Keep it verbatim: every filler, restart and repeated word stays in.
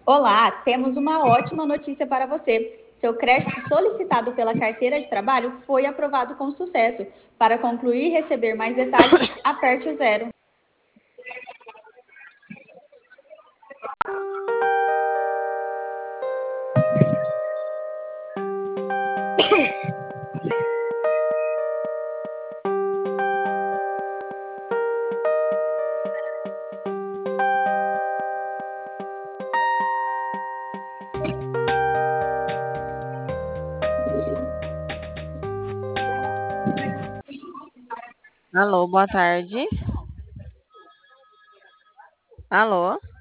Olá, temos uma ótima notícia para você. Seu crédito solicitado pela carteira de trabalho foi aprovado com sucesso. Para concluir e receber mais detalhes, aperte o zero. Alô, boa tarde. Alô?